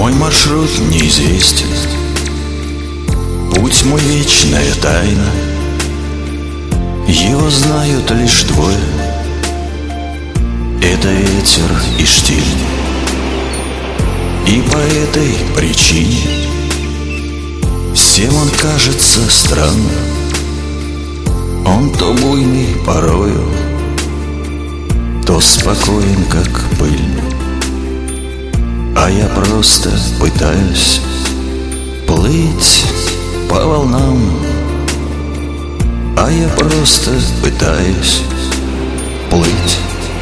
Мой маршрут неизвестен, путь мой вечная тайна. Его знают лишь двое — это ветер и штиль. И по этой причине всем он кажется странным. Он то буйный порою, то спокоен, как пыль. А я просто пытаюсь плыть по волнам. А я просто пытаюсь плыть.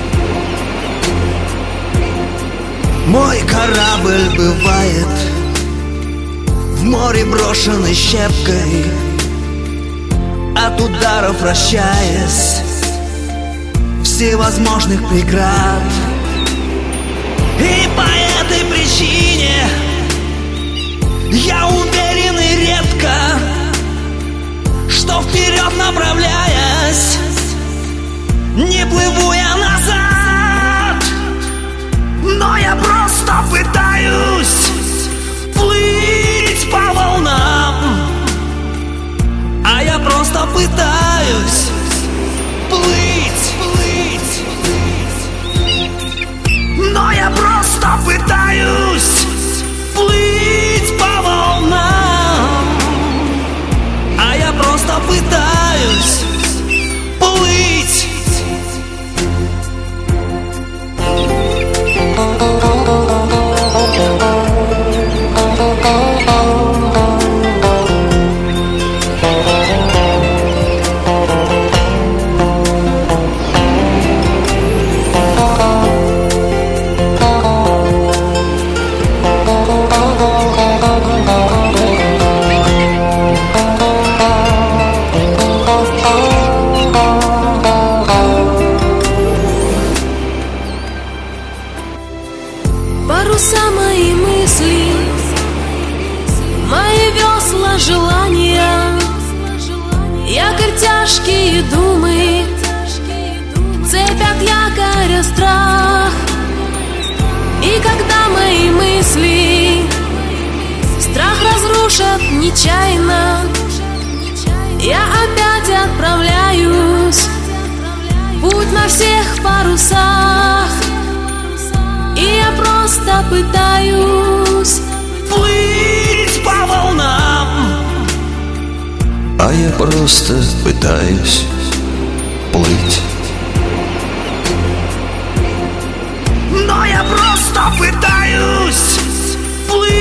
Мой корабль бывает в море брошенный щепкой, от ударов вращаясь всевозможных преград. И по этой причине я уверен и редко, что вперед направляясь, не плыву я назад. Но я просто пытаюсь плыть по волнам. А я просто пытаюсь плыть. Но я просто пытаюсь плыть по волнам. А я просто пытаюсь плыть. Паруса мои мысли, мои весла желания, якорь тяжкие думы, цепят якоря страх. И когда мои мысли страх разрушат нечаянно, я опять отправляюсь в путь на всех парусах. И я просто пытаюсь плыть по волнам. А я просто пытаюсь плыть. Но я просто пытаюсь плыть.